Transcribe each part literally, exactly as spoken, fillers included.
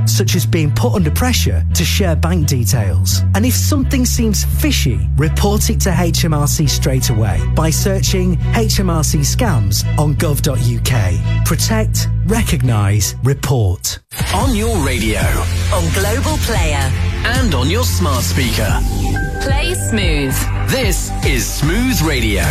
such as being put under pressure to share bank details. And if something seems fishy, report it to H M R C straight away by searching H M R C scams on gov dot U K. Protect, recognise, report. On your radio, on Global Player, and on your smart speaker. Play Smooth. This is Smooth Radio.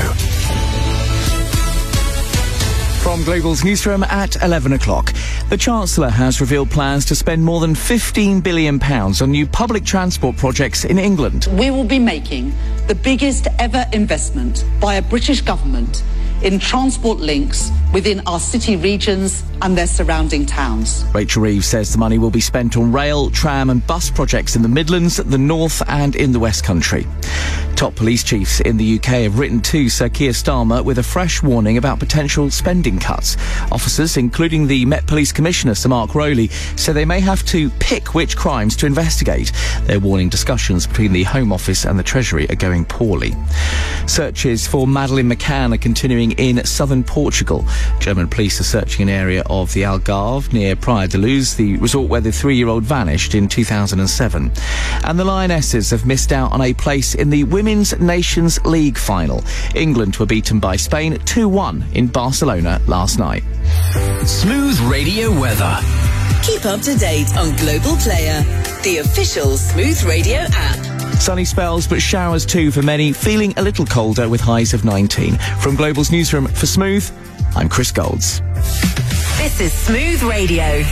From Global's newsroom at eleven o'clock. The Chancellor has revealed plans to spend more than fifteen billion pounds on new public transport projects in England. We will be making the biggest ever investment by a British government in transport links within our city regions and their surrounding towns. Rachel Reeves says the money will be spent on rail, tram and bus projects in the Midlands, the North and in the West Country. Top police chiefs in the U K have written to Sir Keir Starmer with a fresh warning about potential spending cuts. Officers, including the Met Police Commissioner Sir Mark Rowley, say they may have to pick which crimes to investigate. They're warning discussions between the Home Office and the Treasury are going poorly. Searches for Madeleine McCann are continuing in southern Portugal. German police are searching an area of the Algarve near Praia de Luz, the resort where the three-year-old vanished in two thousand seven. And the Lionesses have missed out on a place in the Women's Nations League final. England were beaten by Spain two one in Barcelona last night. Smooth Radio weather. Keep up to date on Global Player, the official Smooth Radio app. Sunny spells, but showers too for many, feeling a little colder with highs of nineteen. From Global's newsroom for Smooth, I'm Chris Golds. This is Smooth Radio.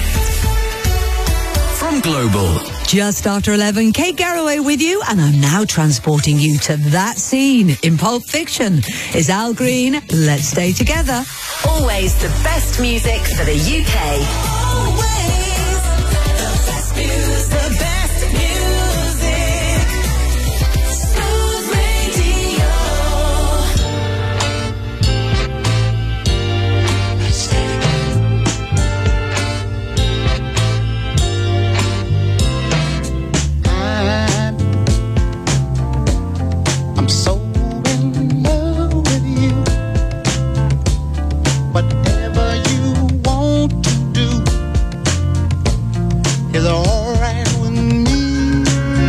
From Global. Just after eleven, Kate Garraway with you, and I'm now transporting you to that scene in Pulp Fiction. It's Al Green, Let's Stay Together. Always the best music for the U K. Always the best music. The best music. Smooth Radio. I'm so in love with you. Whatever you want to do is all right with me.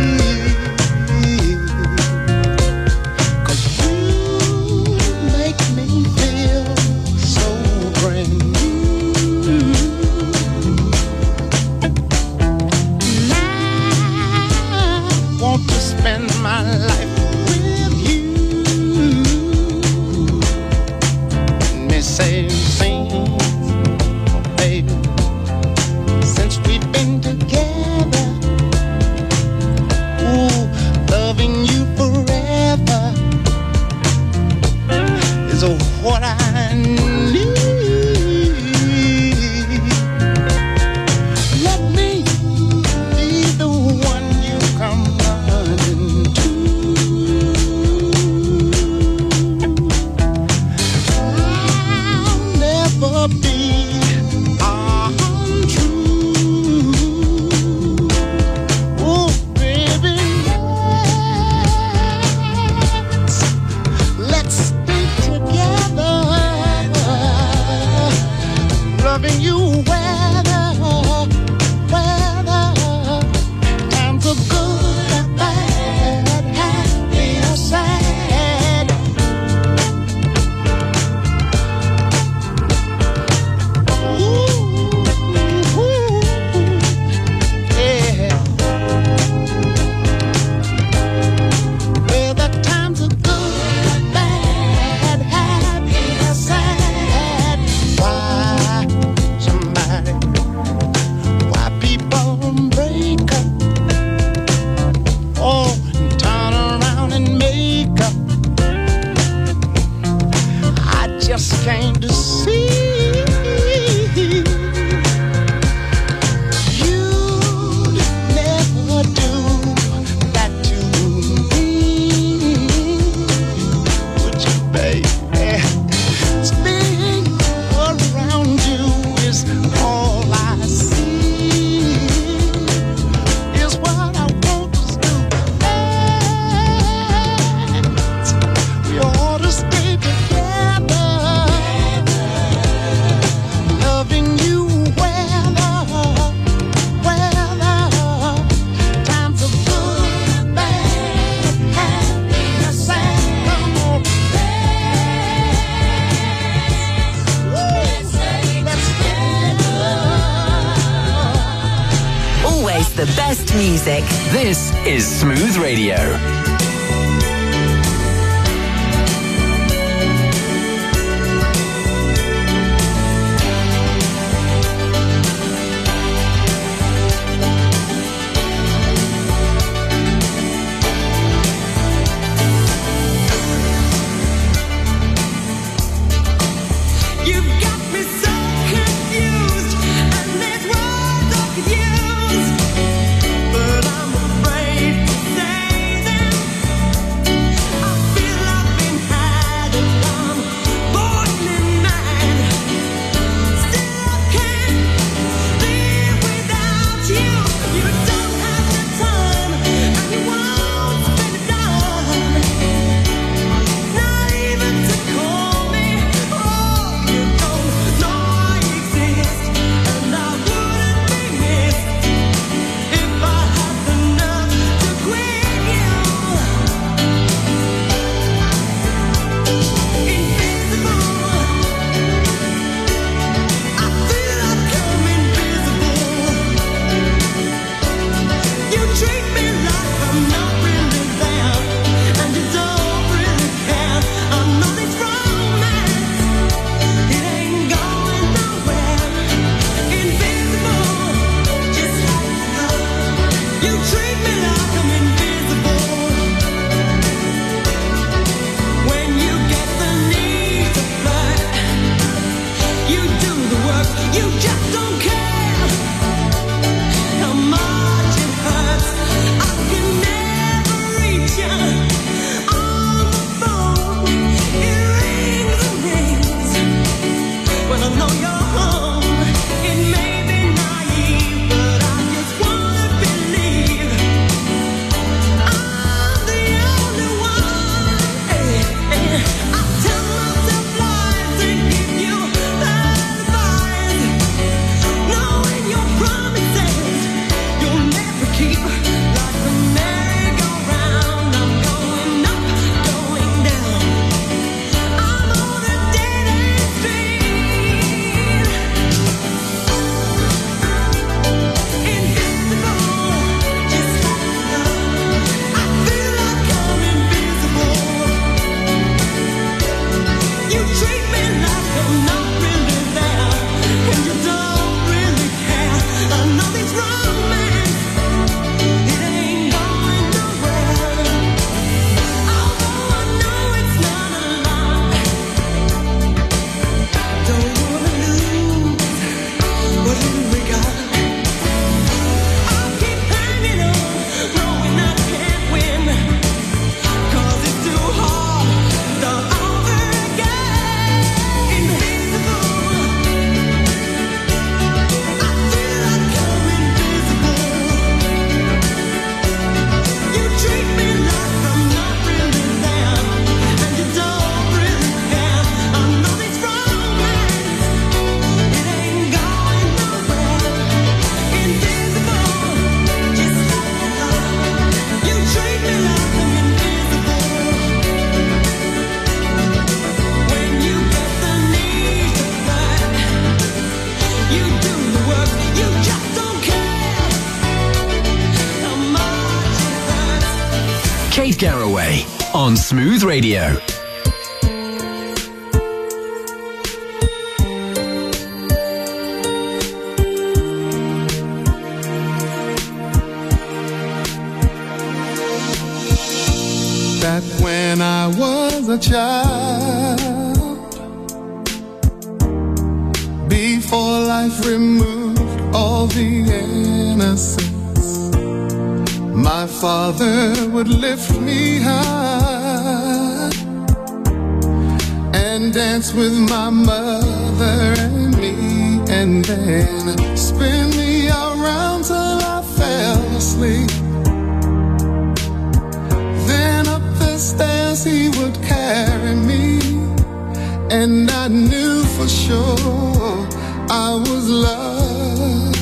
'Cause you make me feel so brand new. And I want to spend my life with you. Let me say, sing, baby, since we've been together. It's the best music. This is Smooth Radio. But I'm afraid to say Kate Garraway on Smooth Radio. That when I was a child, before life removed all the innocence, my father would lift me high and dance with my mother and me, and then spin me around till I fell asleep. Then up the stairs he would carry me, and I knew for sure I was loved.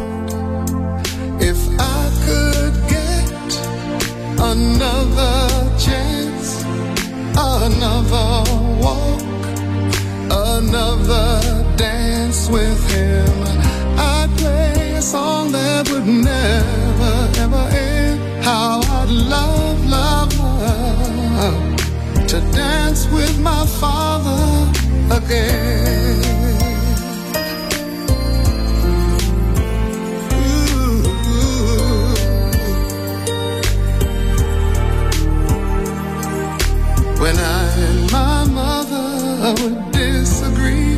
If I could get another chance, another walk, another dance with him, I'd play a song that would never with my father again. Ooh. When I and my mother would disagree,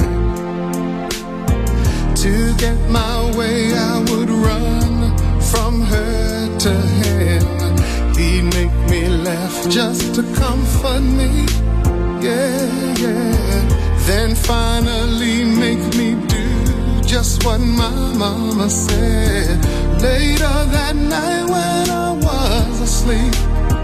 to get my way I would run from her to him. He'd make me laugh just to comfort me, yeah, yeah. Then finally make me do just what my mama said. Later that night when I was asleep,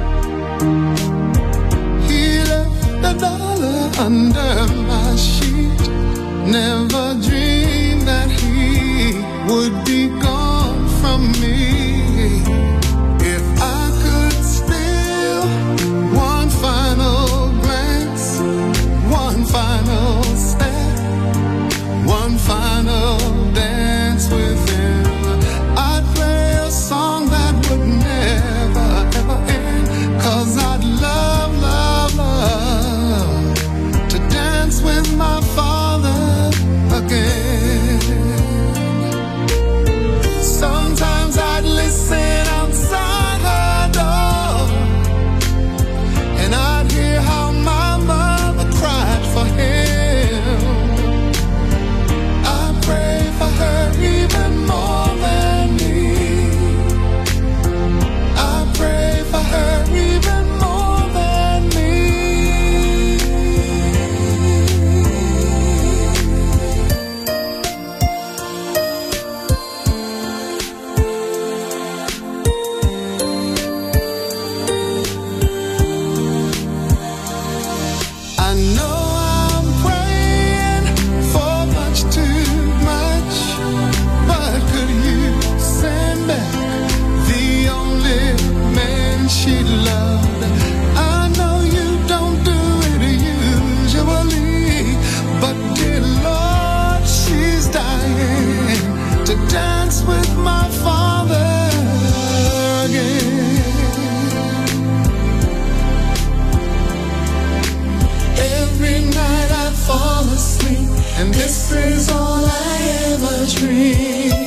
he left a dollar under my sheet. Never dreamed that he would be gone from me. If I could steal one final glance, one final step, one final dance with him, I'd play a song that would never ever end. Cause I'd love, love, love to dance with my father again. Sometimes I'd listen outside her door, and I'd hear how my mother cried for him. I pray for her even more than me. I pray for her even more than me. I know I'm praying for much too much, but could you send back the only man she loved? I know you don't do it usually, but dear Lord, she's dying to dance with my father again. Every night I fall asleep, and this is all I ever dream.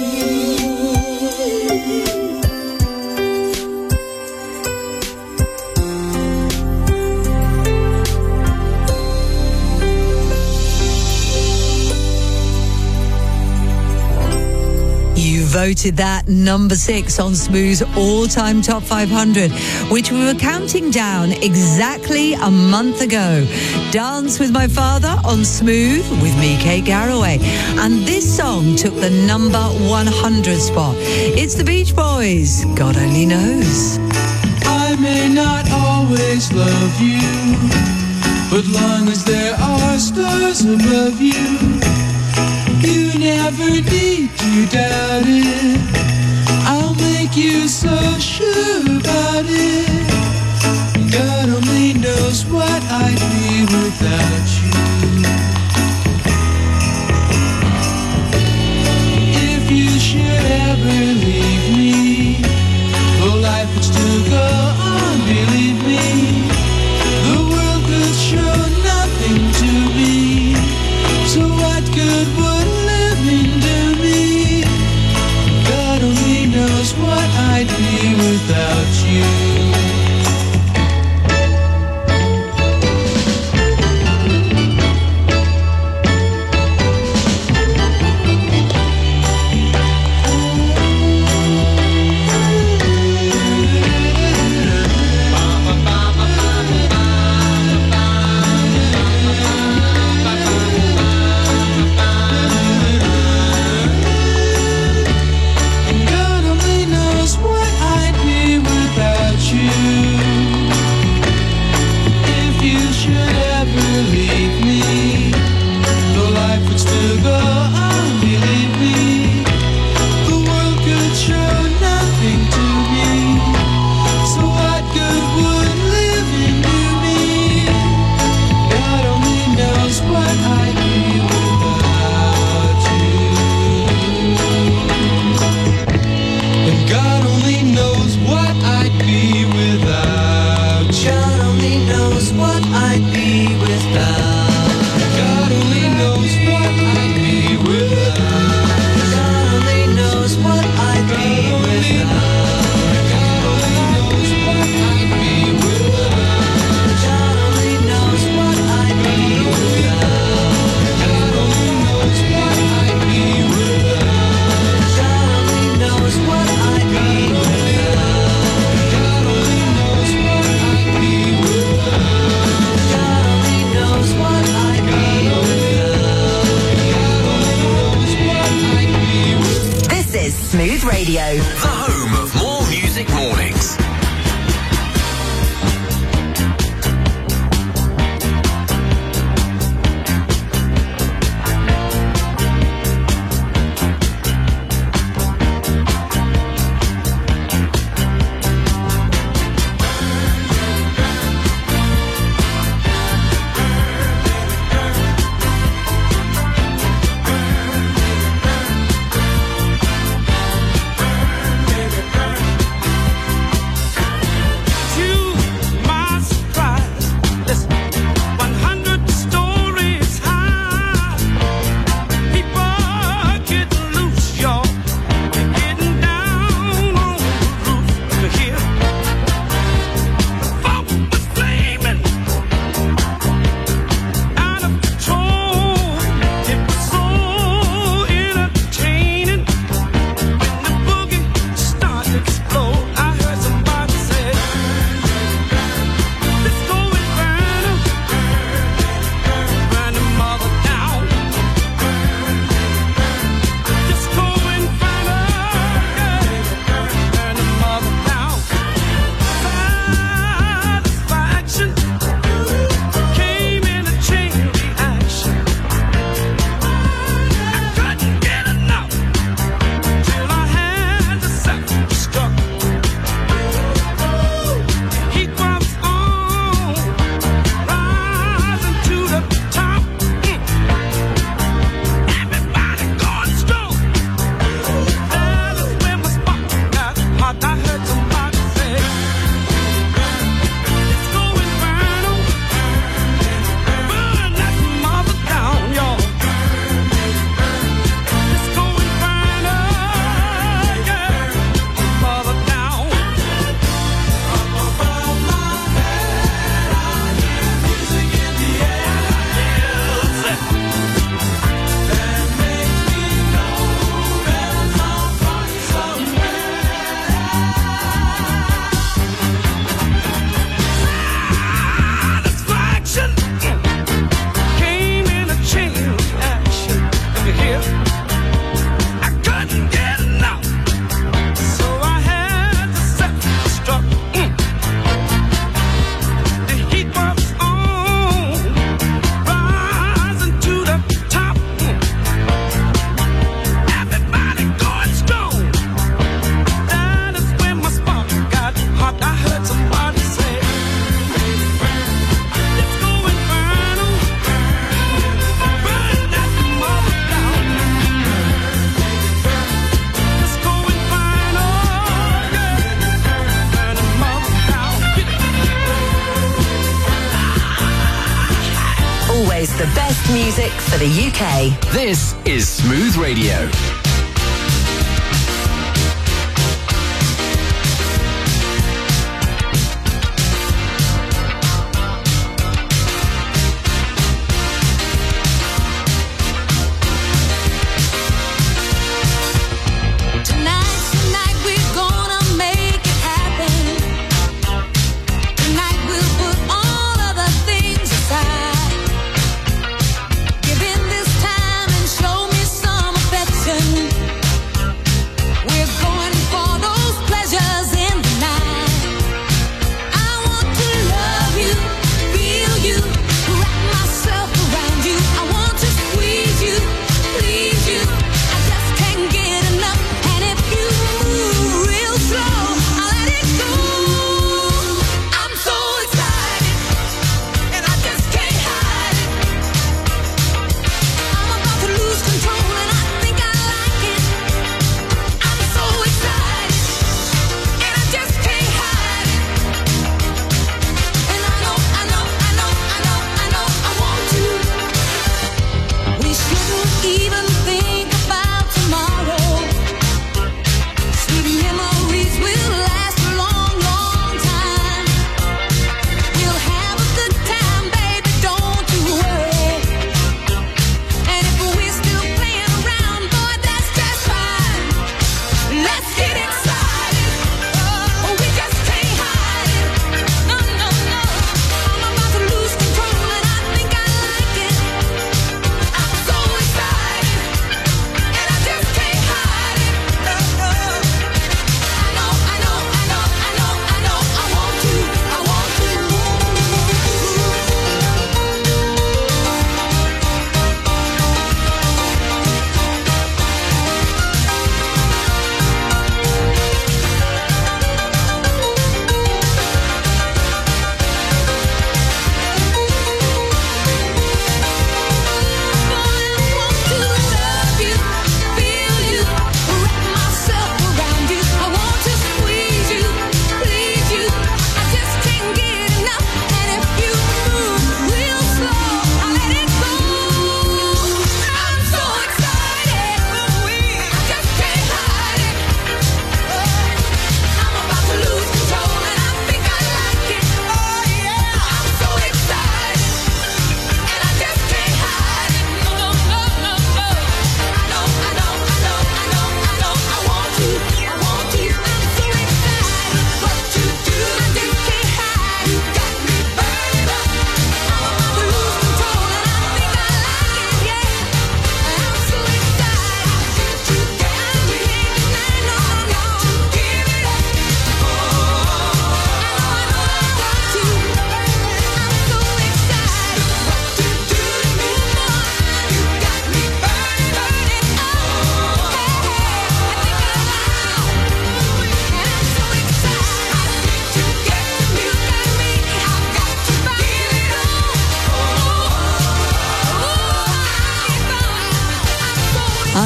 You voted that number six on Smooth's all-time top five hundred, which we were counting down exactly a month ago. Dance with My Father on Smooth with me, Kate Garraway. And this song took the number one hundred spot. It's the Beach Boys, God Only Knows. I may not always love you, but long as there are stars above you, you never need to doubt it. I'll make you so sure about it. God only knows what I'd be without you. If you should ever leave me, well, life would still go on, believe me. The world could show nothing to me, so what good would living do me? God only knows what I'd be without you. God only knows what Radio. The home of more music mornings. The best music for the U K. This is Smooth Radio. Give in this time and show me some affection.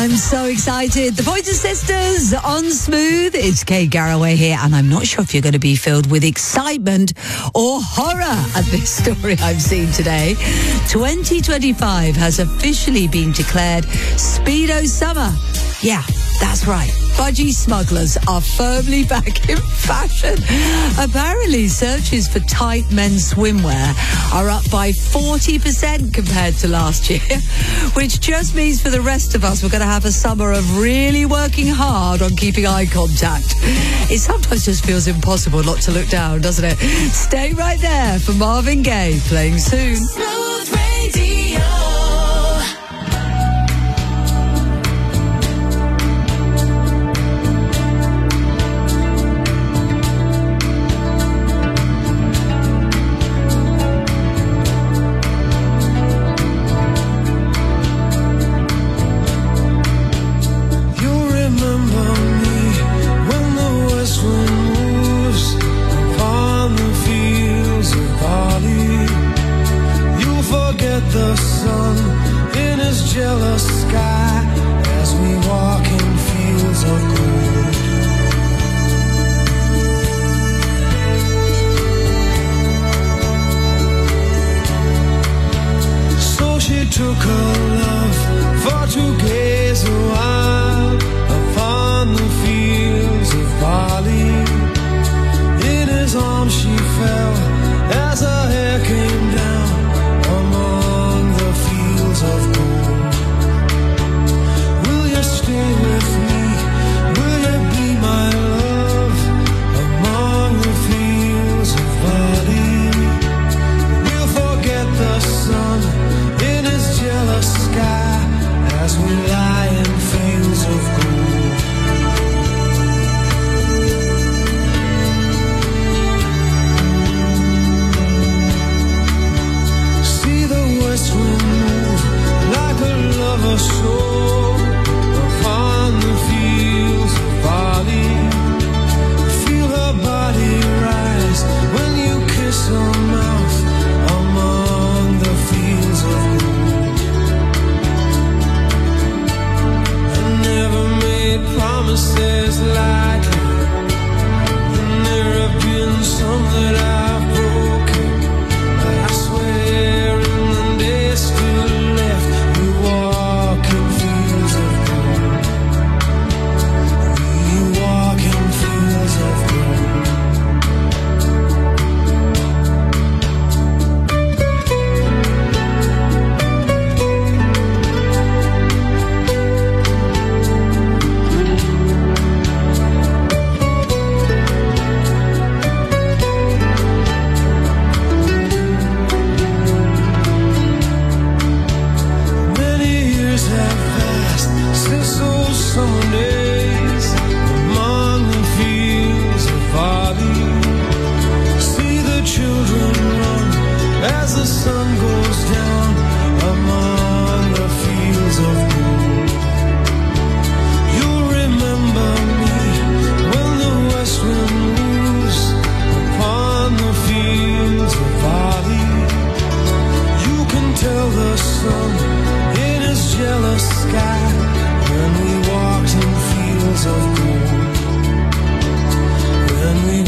I'm so excited. The Pointer Sisters on Smooth. It's Kate Garraway here, and I'm not sure if you're going to be filled with excitement or horror at this story I've seen today. twenty twenty-five has officially been declared Speedo Summer. Yeah, that's right. Budgie smugglers are firmly back in fashion. Apparently, searches for tight men's swimwear are up by forty percent compared to last year, which just means for the rest of us, we're going to have a summer of really working hard on keeping eye contact. It sometimes just feels impossible not to look down, doesn't it? Stay right there for Marvin Gaye, playing soon. Smooth Radio.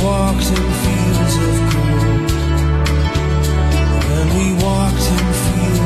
Walked in fields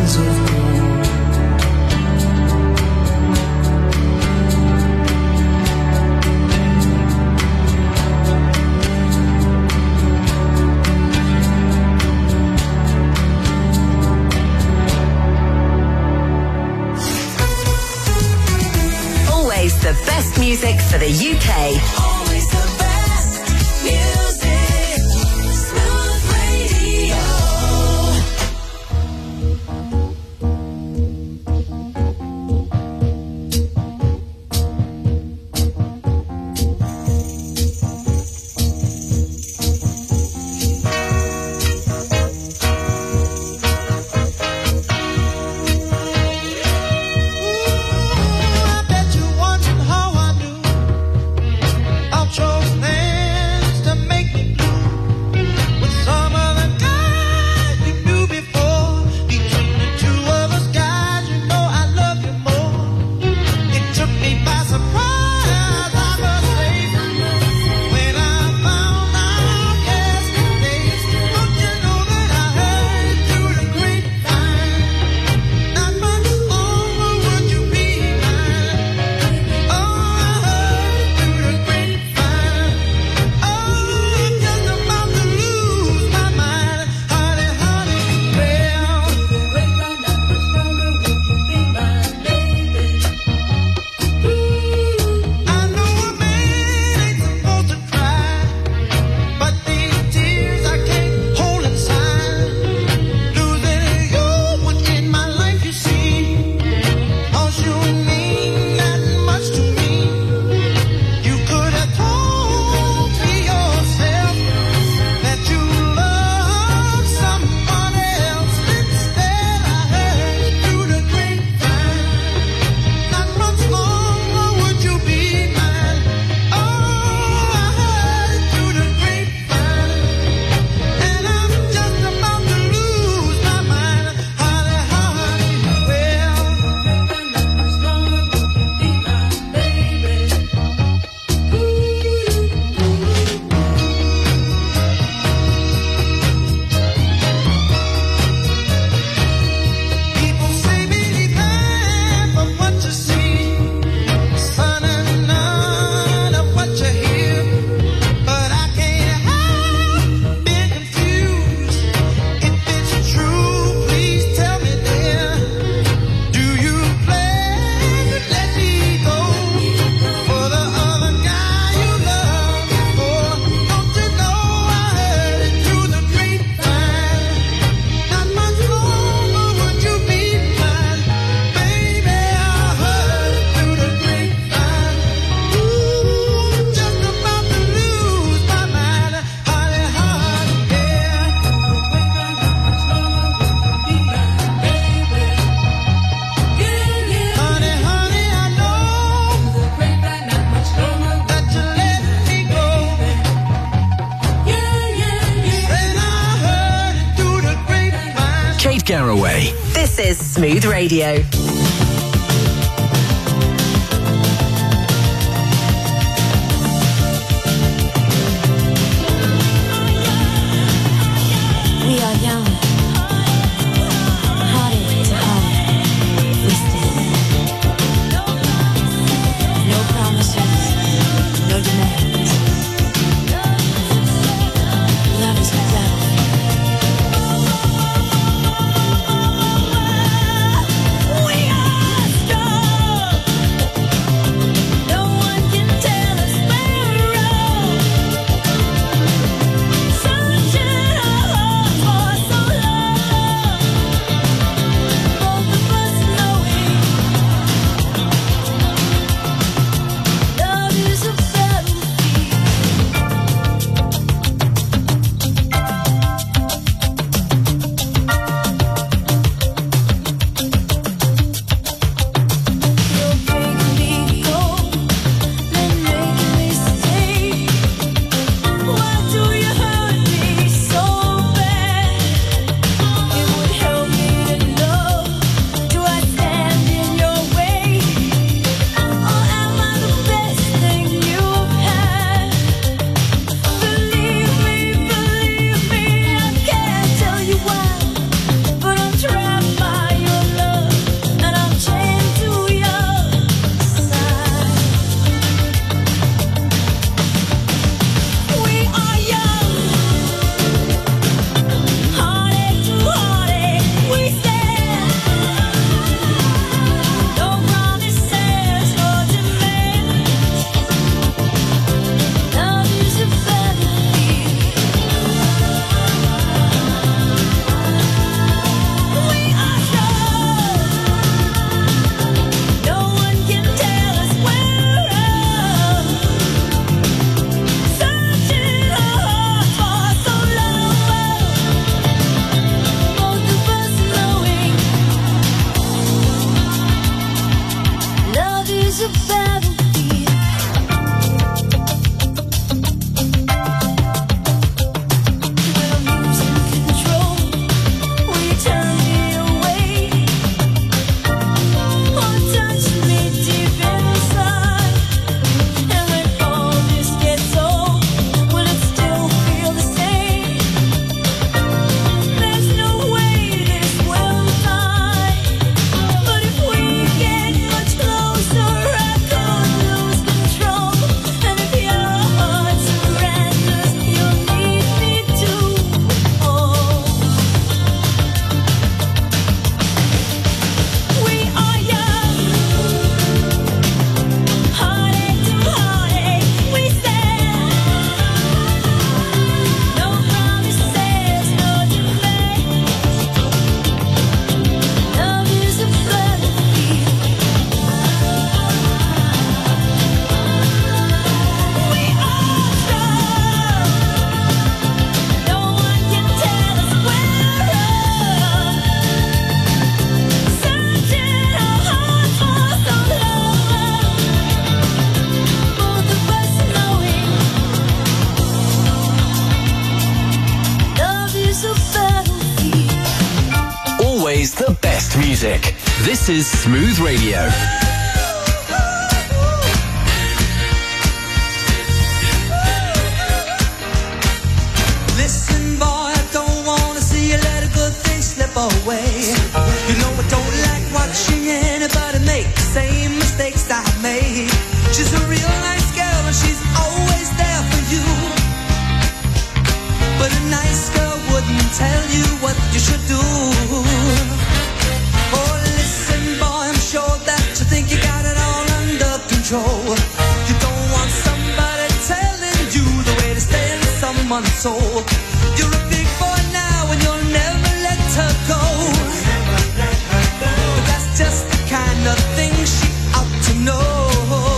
This is Smooth Radio. We are young, heartache to heart, we stand. No promises, no demands. Love is the devil. The best music. This is Smooth Radio. Listen, boy, I don't wanna see you let a good thing slip away. You know I don't like watching anybody make the same mistakes I've made. She's a real nice girl and she's always there for you. But a nice girl wouldn't tell you what you should do. Oh, listen, boy, I'm sure that you think you got it all under control. You don't want somebody telling you the way to stay in someone's soul. You're a big boy now and you'll never let her go. But that's just the kind of thing she ought to know.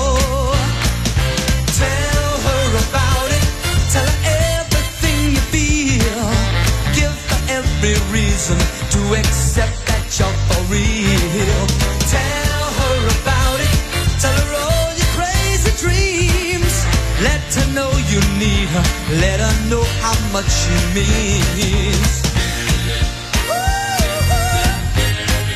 Tell her about it. Tell her everything you feel. Give her every reason to accept that you're for real. Tell her about it. Tell her all your crazy dreams. Let her know you need her. Let her know how much she means.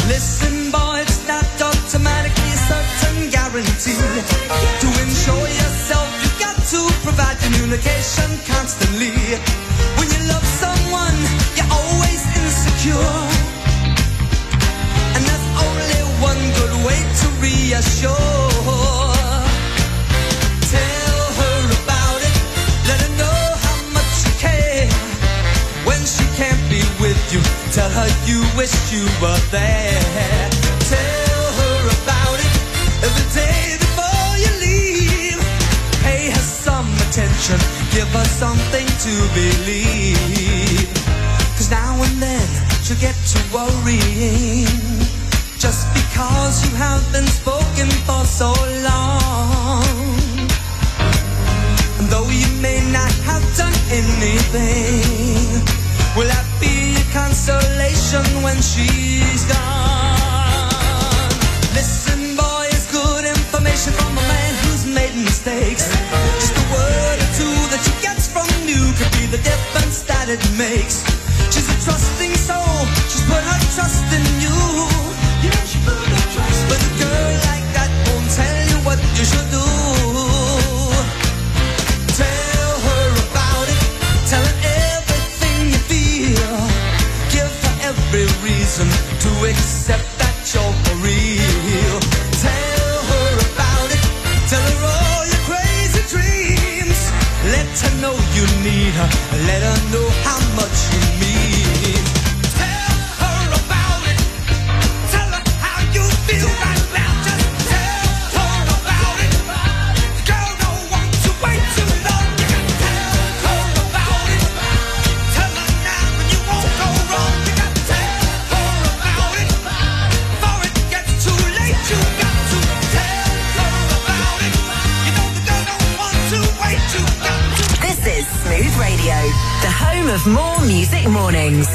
Listen, boy, it's not automatically a certain guarantee. To ensure yourself, you got to provide communication constantly. When you love someone, you're always insecure, and that's only one good way to reassure. Tell her about it, let her know how much you care. When she can't be with you, tell her you wish you were there. Tell her about it every day before you leave. Pay her some attention, give her something to believe. Cause now and then she'll get to worrying, just because you have been spoken for so long. And though you may not have done anything, will that be a consolation when she's gone? Listen, boy, it's good information from a man who's made mistakes. Just a word or two that she gets from you could be the difference that it makes. She's a trusting soul, she's put her trust in you. You know she put her trust. But a girl like that won't tell you what you should do. Tell her about it, tell her everything you feel. Give her every reason to accept that you're for real. Tell her about it, tell her all your crazy dreams. Let her know you need her, let her know how much you mean. Tell her about it, tell her how you feel right now. Just tell her about it. The girl don't want to wait too long. You got to tell her about it. Tell her now and you won't go wrong. You got to tell her about it before it gets too late. You got to tell her about it. You know the girl don't want to wait. You got to. This is Smooth Radio, the home of more music mornings.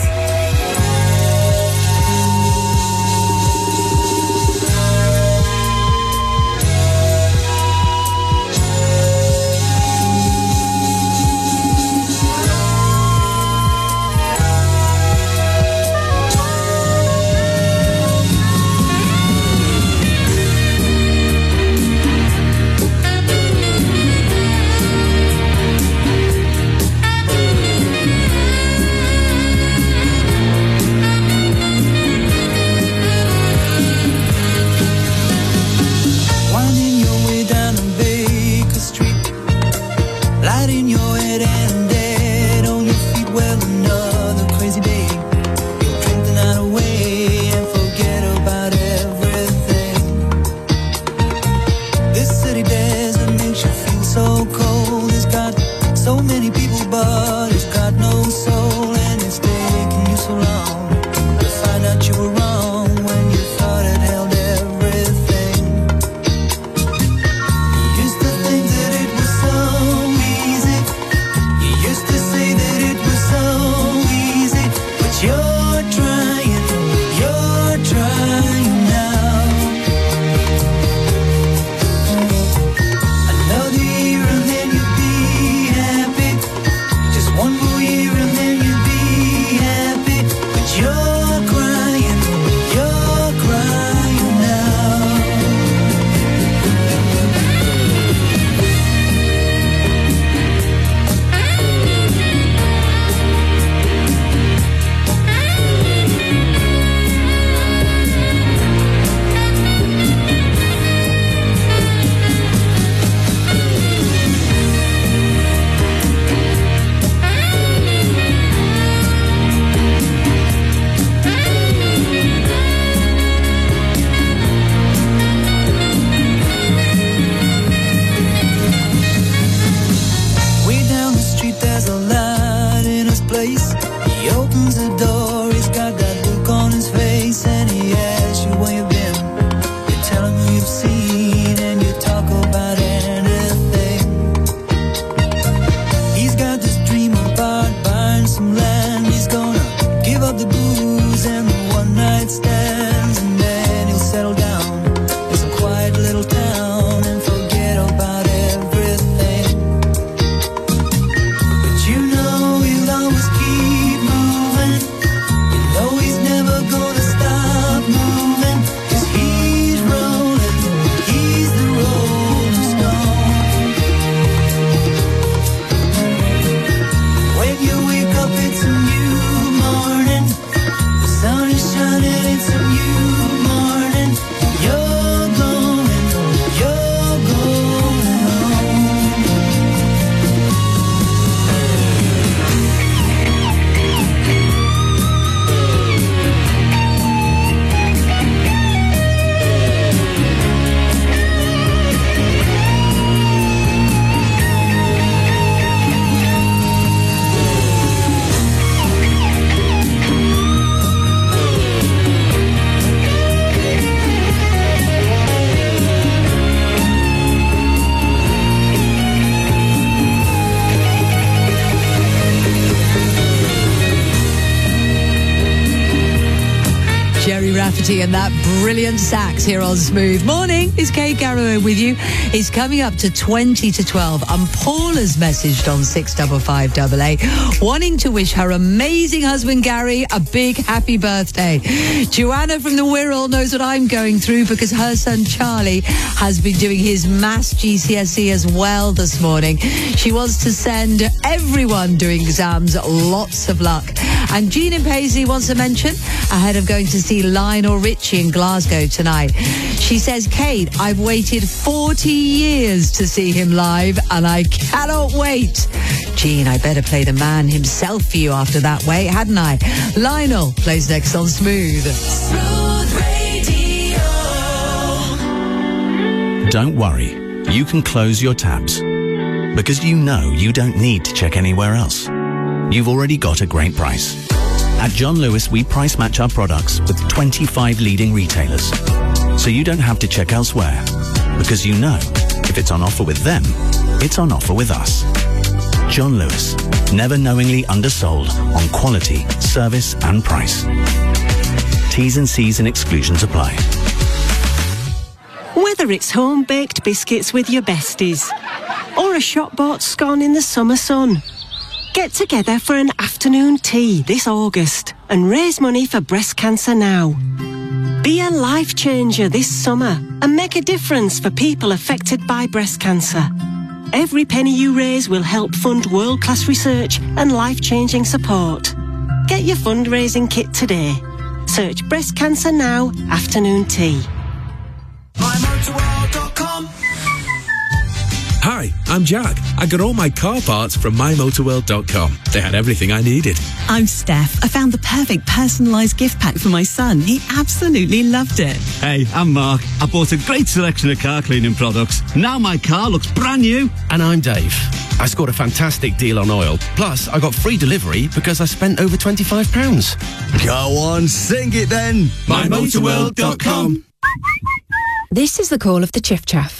Tell Rafferty and that brilliant sax here on Smooth. Morning, it's Kate Garrow with you. It's coming up to twenty to twelve, and Paul has messaged on six five five eight eight wanting to wish her amazing husband Gary a big happy birthday. Joanna from the Wirral knows what I'm going through because her son Charlie has been doing his maths G C S E as well this morning. She wants to send everyone doing exams lots of luck. And Jean in Paisley wants to mention, ahead of going to see Lionel Richie in Glasgow tonight, she says, Kate, I've waited forty years to see him live and I cannot wait. Jean, I better play the man himself for you after that wait, hadn't I? Lionel plays next on Smooth. Smooth Radio. Don't worry, you can close your tabs because you know you don't need to check anywhere else. You've already got a great price. At John Lewis, we price match our products with twenty-five leading retailers. So you don't have to check elsewhere. Because you know, if it's on offer with them, it's on offer with us. John Lewis, never knowingly undersold on quality, service and price. T's and C's and exclusions apply. Whether it's home-baked biscuits with your besties or a shop-bought scone in the summer sun, get together for an afternoon tea this August and raise money for breast cancer now. Be a life changer this summer and make a difference for people affected by breast cancer. Every penny you raise will help fund world-class research and life-changing support. Get your fundraising kit today. Search Breast Cancer Now Afternoon Tea. my motor world dot com. Hi, I'm Jack. I got all my car parts from my motor world dot com. They had everything I needed. I'm Steph. I found the perfect personalised gift pack for my son. He absolutely loved it. Hey, I'm Mark. I bought a great selection of car cleaning products. Now my car looks brand new. And I'm Dave. I scored a fantastic deal on oil. Plus, I got free delivery because I spent over twenty-five pounds. Go on, sing it then. my motor world dot com. This is the call of the chiff chaff.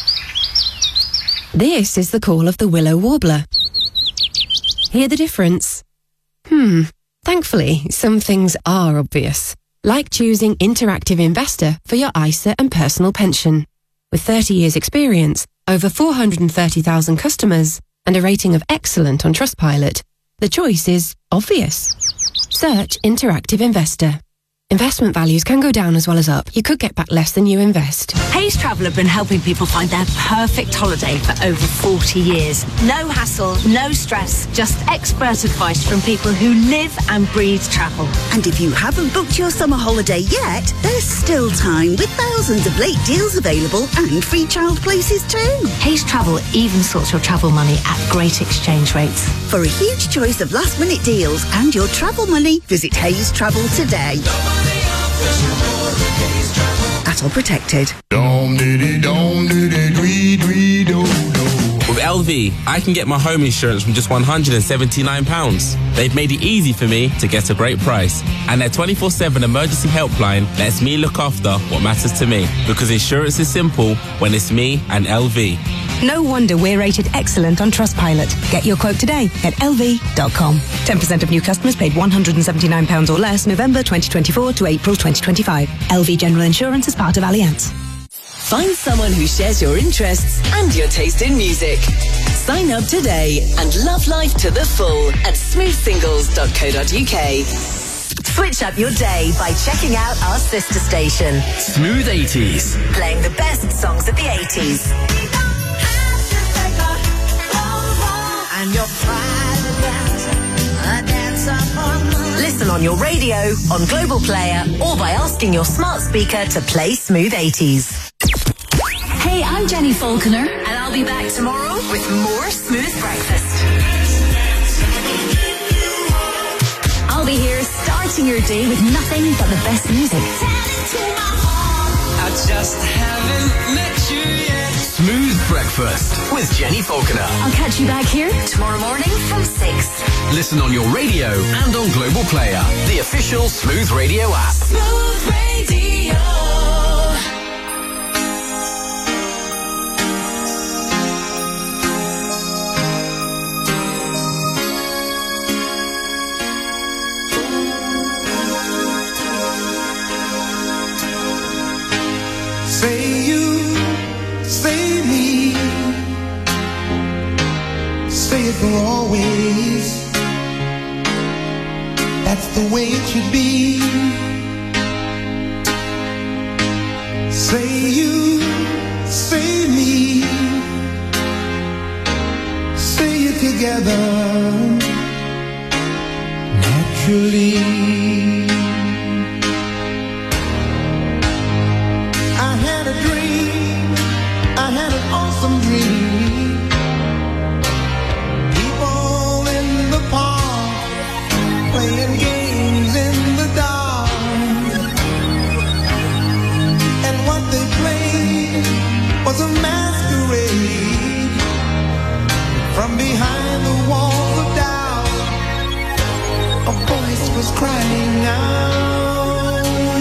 This is the call of the willow warbler. Hear the difference? Hmm. Thankfully, some things are obvious, like choosing Interactive Investor for your I S A and personal pension. With thirty years experience, over four hundred thirty thousand customers, and a rating of excellent on Trustpilot, the choice is obvious. Search Interactive Investor. Investment values can go down as well as up. You could get back less than you invest. Hays Travel have been helping people find their perfect holiday for over forty years. No hassle, no stress, just expert advice from people who live and breathe travel. And if you haven't booked your summer holiday yet, there's still time with thousands of late deals available and free child places too. Hays Travel even sorts your travel money at great exchange rates. For a huge choice of last minute deals and your travel money, visit Hays Travel today. At all protected. With L V, I can get my home insurance from just one hundred seventy-nine pounds. They've made it easy for me to get a great price. And their twenty-four seven emergency helpline lets me look after what matters to me. Because insurance is simple when it's me and L V. No wonder we're rated excellent on Trustpilot. Get your quote today at L V dot com. ten percent of new customers paid one hundred seventy-nine pounds or less November twenty twenty-four to April twenty twenty-five. L V General Insurance is part of Allianz. Find someone who shares your interests and your taste in music. Sign up today and love life to the full at smooth singles dot co dot uk. Switch up your day by checking out our sister station, Smooth eighties. playing the best songs of the eighties. Listen on your radio, on Global Player, or by asking your smart speaker to play Smooth eighties. Hey, I'm Jenny Falconer, and I'll be back tomorrow with more Smooth Breakfast. I'll be here starting your day with nothing but the best music. I just haven't met you yet. Smooth Breakfast with Jenny Falconer. I'll catch you back here tomorrow morning from six. Listen on your radio and on Global Player, the official Smooth Radio app. Smooth Radio. Say you, say me, say it for always. That's the way it should be. Say you, say me, say it together, naturally. I had a dream, I had an awesome dream. People in the park playing games in the dark, and what they played was a masquerade. From behind the walls of doubt, a voice was crying out.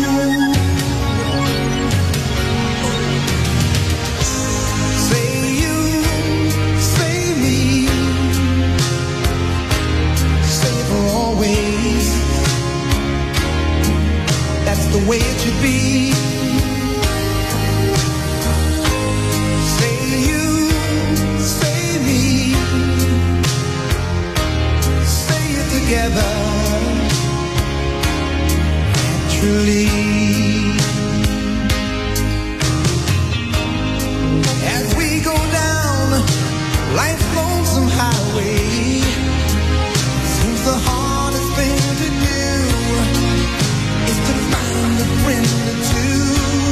Say you, say me, say it for always. That's the way it should be. Say you, say me, say it together, naturally. As we go down life's lonesome highway, seems the hardest thing to do is to find a friend or two.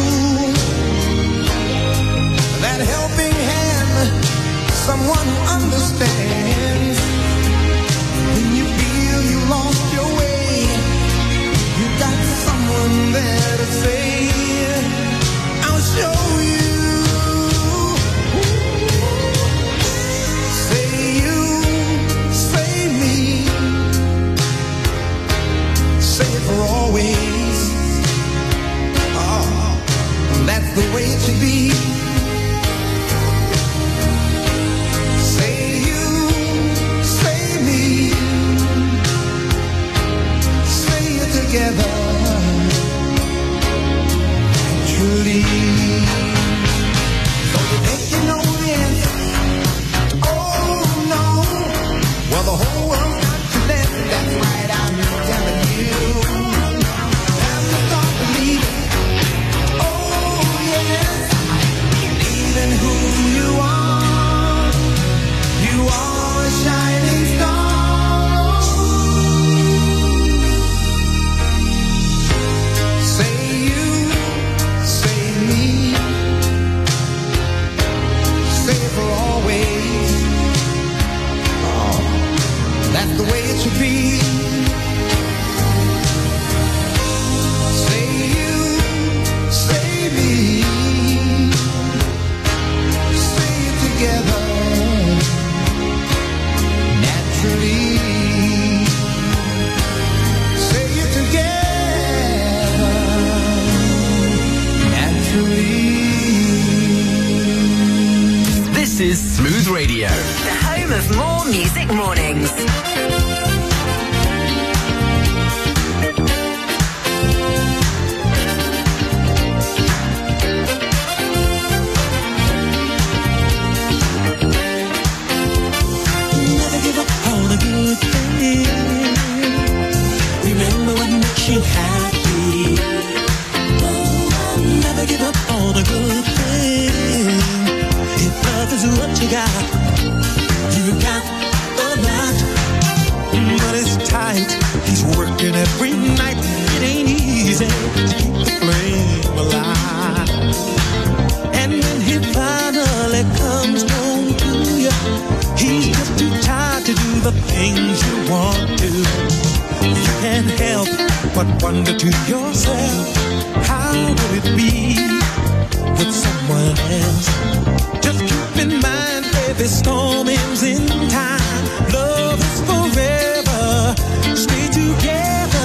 That helping hand, someone who understands. When you feel you lost your way, you got someone there to say, I'll show you. Say you, say me, say it for always. Oh, that's the way it should be. Say you, say me, say it together, naturally. So you think you know the answer? Oh no. Well, the whole world's got to listen. That's right, I'm telling you. Time to start believing. Oh yes, believe in who you are. You are a shining star. Say you, say me, say it for always. Oh, that's the way it should be. Say you, say me, say it together, naturally. Say it together, naturally. This is Smooth Radio. The home of more music mornings. Never give up on a good thing. Remember what makes you happy. Never give up on a good thing. If love is what you got, you got a lot. But it's tight. He's working every night. It ain't easy to keep the flame alive. And when he finally comes home to you, he's just too tired to do the things you want to. You can't help but wonder to yourself, how would it be with someone else? Just keep in mind, every storm ends in time. Love is forever. Stay together.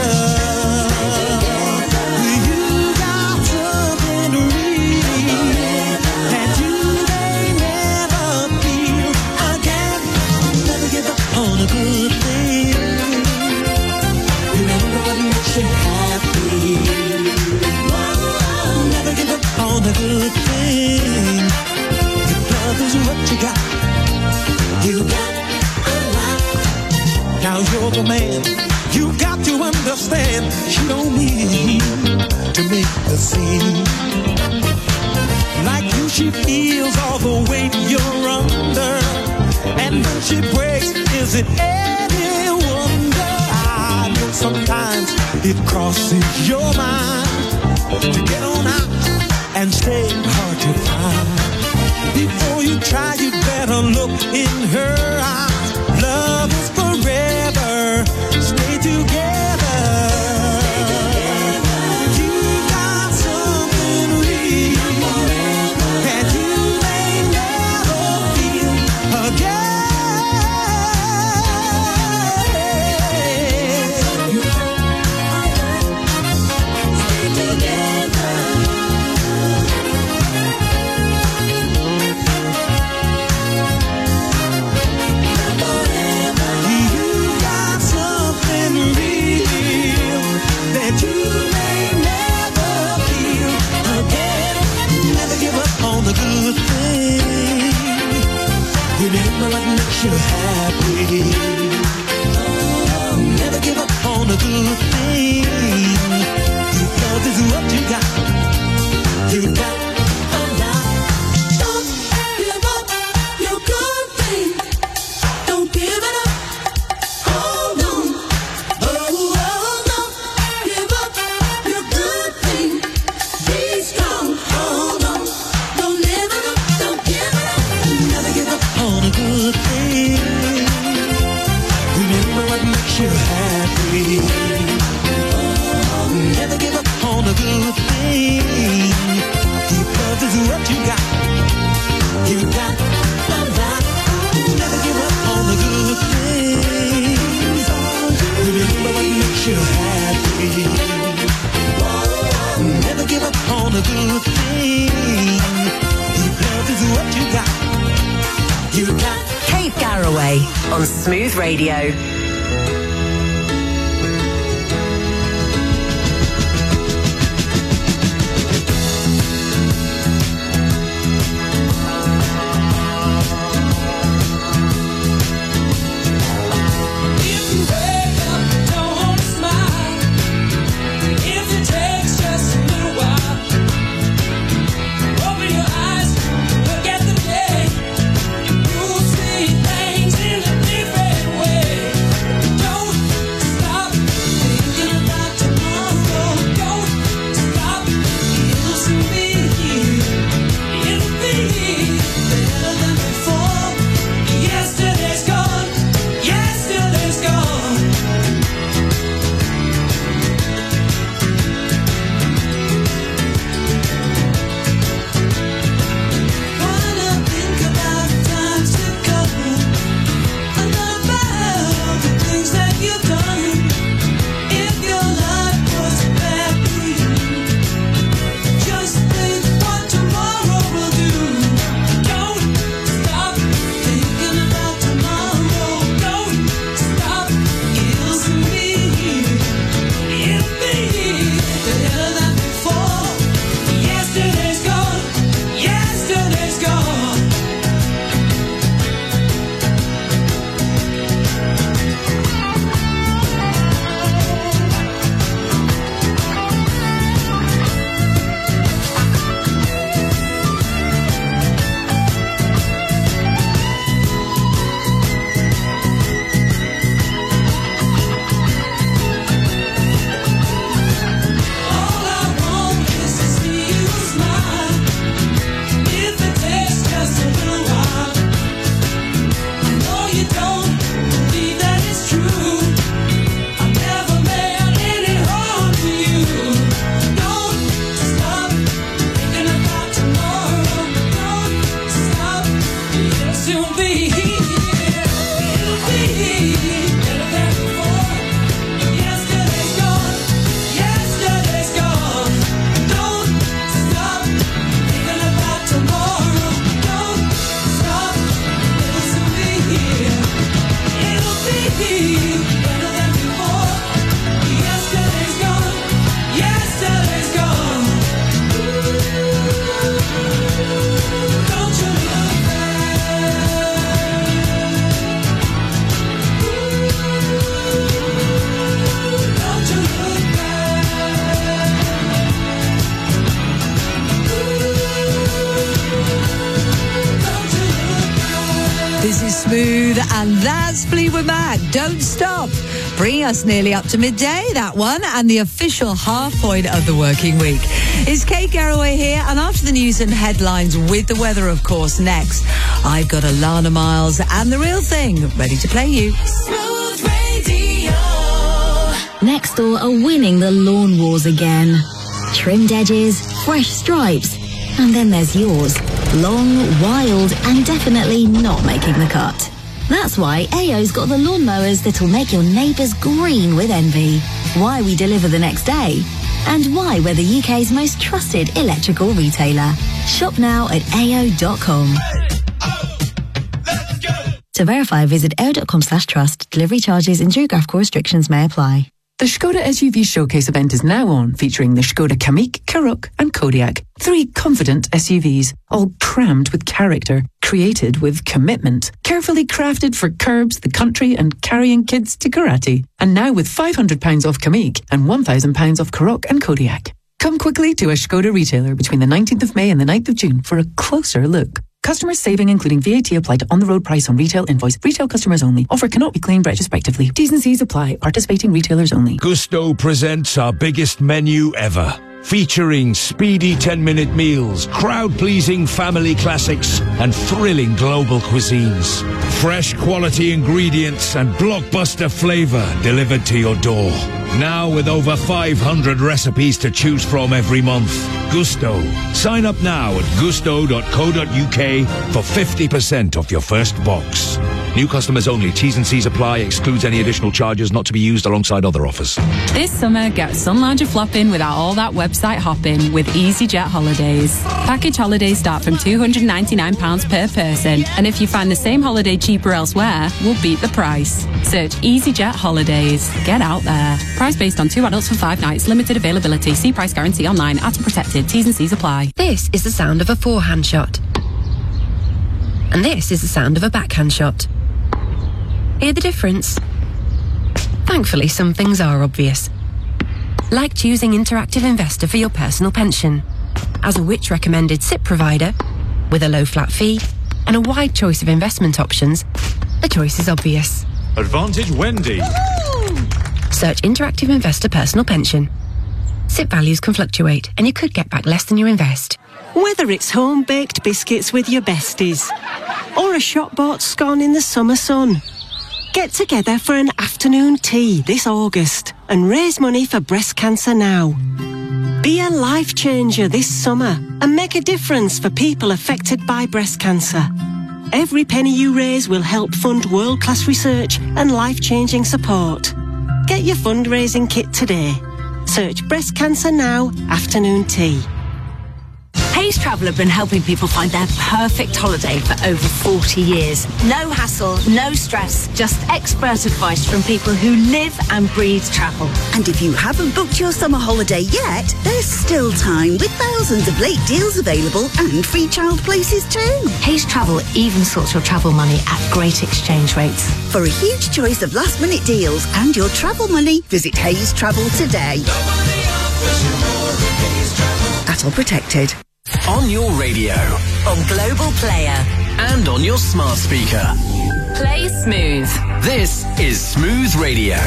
You got something real that you may never feel again. Never give up on a good thing. Remember what makes you happy. Never give up a good thing. Your love is what you got. You got a lot. Now you're the man. You got to understand. She don't mean to make the scene. Like you, she feels all the weight you're under. And when she breaks, is it any wonder? I know sometimes it crosses your mind to get on out and stay hard to find. Before you try, you better look in her eyes. Love is forever. Stay together. You got something real, and you may never feel you're happy. Oh, never give up on a good thing. Your love is what you got. You got a lot. Don't give up your good thing. Don't give it up. Hold on. Oh, oh, don't give up your good thing. Be strong. Hold on. Don't live it up. Don't give it up. Never give up on a good thing. Remember what makes you happy. Oh, never give up on a good thing. Your love is what you got. You got a lot. Never give up on a good thing. Remember what makes you happy. Oh, never give up on a good thing. Your love is what you got. You got Kate Garraway on Smooth Radio. Smooth, and that's Fleetwood Mac. Don't stop. Bringing us nearly up to midday, that one, and the official half point of the working week. It's Kate Garraway here, and after the news and headlines, with the weather, of course, next, I've got Alana Miles and The Real Thing ready to play you. Smooth Radio. Nextdoor are winning the lawn wars again. Trimmed edges, fresh stripes, and then there's yours. Long, wild, and definitely not making the cut. That's why A O's got the lawnmowers that'll make your neighbours green with envy. Why we deliver the next day. And why we're the U K's most trusted electrical retailer. Shop now at A O dot com. To verify, visit A O dot com slash trust. Delivery charges and geographical restrictions may apply. The Skoda S U V Showcase event is now on, featuring the Skoda Kamiq, Karoq and Kodiaq. Three confident S U Vs, all crammed with character, created with commitment, carefully crafted for curbs, the country and carrying kids to karate. And now with five hundred pounds off Kamiq and one thousand pounds off Karoq and Kodiaq. Come quickly to a Skoda retailer between the nineteenth of May and the ninth of June for a closer look. Customers saving including V A T applied to on-the-road price on retail invoice. Retail customers only. Offer cannot be claimed retrospectively. T's and C's apply. Participating retailers only. Gusto presents our biggest menu ever. Featuring speedy ten-minute meals, crowd-pleasing family classics, and thrilling global cuisines. Fresh quality ingredients and blockbuster flavor delivered to your door. Now with over five hundred recipes to choose from every month. Gusto. Sign up now at gusto dot co dot uk for fifty percent off your first box. New customers only. T's and C's apply. Excludes any additional charges not to be used alongside other offers. This summer, get sun lounger flopping without all that website hopping with EasyJet Holidays. Package holidays start from two hundred ninety-nine pounds per person, and if you find the same holiday cheaper elsewhere, we'll beat the price. Search EasyJet Holidays. Get out there. Price based on two adults for five nights. Limited availability. See price guarantee online. Atom protected. T's and C's apply. This is the sound of a forehand shot. And this is the sound of a backhand shot. Hear the difference? Thankfully, some things are obvious. Like choosing Interactive Investor for your personal pension. As a Which recommended S I P provider, with a low flat fee and a wide choice of investment options, the choice is obvious. Advantage Wendy. Search Interactive Investor Personal Pension. S I P values can fluctuate, and you could get back less than you invest. Whether it's home-baked biscuits with your besties or a shop-bought scone in the summer sun, get together for an afternoon tea this August and raise money for breast cancer now. Be a life changer this summer and make a difference for people affected by breast cancer. Every penny you raise will help fund world-class research and life-changing support. Get your fundraising kit today. Search Breast Cancer Now Afternoon Tea. Hays Travel have been helping people find their perfect holiday for over forty years. No hassle, no stress, just expert advice from people who live and breathe travel. And if you haven't booked your summer holiday yet, there's still time with thousands of late deals available and free child places too. Hays Travel even sorts your travel money at great exchange rates. For a huge choice of last minute deals and your travel money, visit Hays Travel today. At all protected. On your radio, On Global Player. and on your smart speaker. Play Smooth. This is Smooth Radio.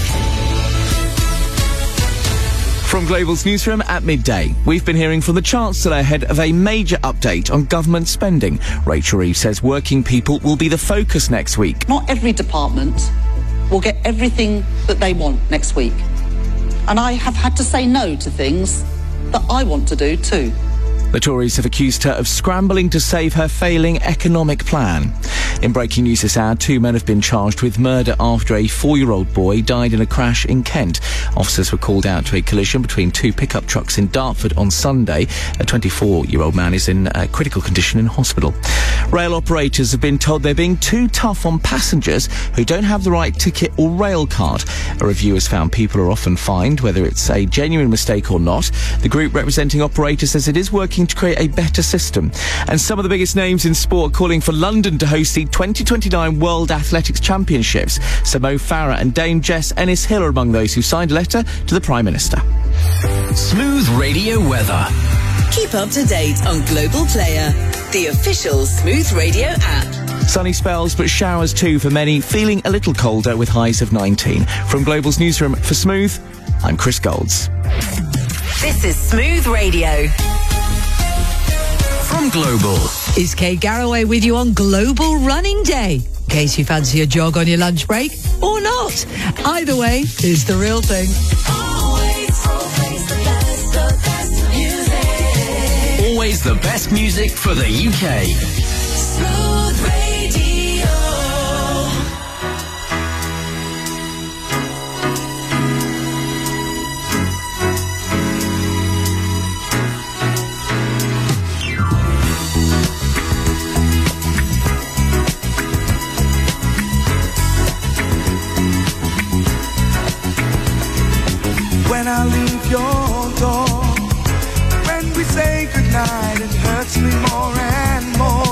From Global's newsroom at midday, we've been hearing from the Chancellor ahead of a major update on government spending. Rachel Reeves says working people will be the focus next week. Not every department will get everything that they want next week. And I have had to say no to things that I want to do too. The Tories have accused her of scrambling to save her failing economic plan. In breaking news this hour, two men have been charged with murder after a four-year-old boy died in a crash in Kent. Officers were called out to a collision between two pickup trucks in Dartford on Sunday. A twenty-four-year-old man is in a critical condition in hospital. Rail operators have been told they're being too tough on passengers who don't have the right ticket or rail card. A review has found people are often fined, whether it's a genuine mistake or not. The group representing operators says it is working to create a better system. And some of the biggest names in sport calling for London to host the twenty twenty-nine World Athletics Championships. So Mo Farah and Dame Jess Ennis-Hill are among those who signed a letter to the Prime Minister. Smooth Radio weather. Keep up to date on Global Player, the official Smooth Radio app. Sunny spells, but showers too for many. Feeling a little colder with highs of nineteen. From Global's newsroom for Smooth, I'm Chris Golds. This is Smooth Radio. From Global. Is Kate Garraway with you on Global Running Day? In case you fancy a jog on your lunch break or not. Either way is the real thing. Always, always the best, the best music. Always the best music for the U K. Smooth Radio. When I leave your door, when we say goodnight, it hurts me more.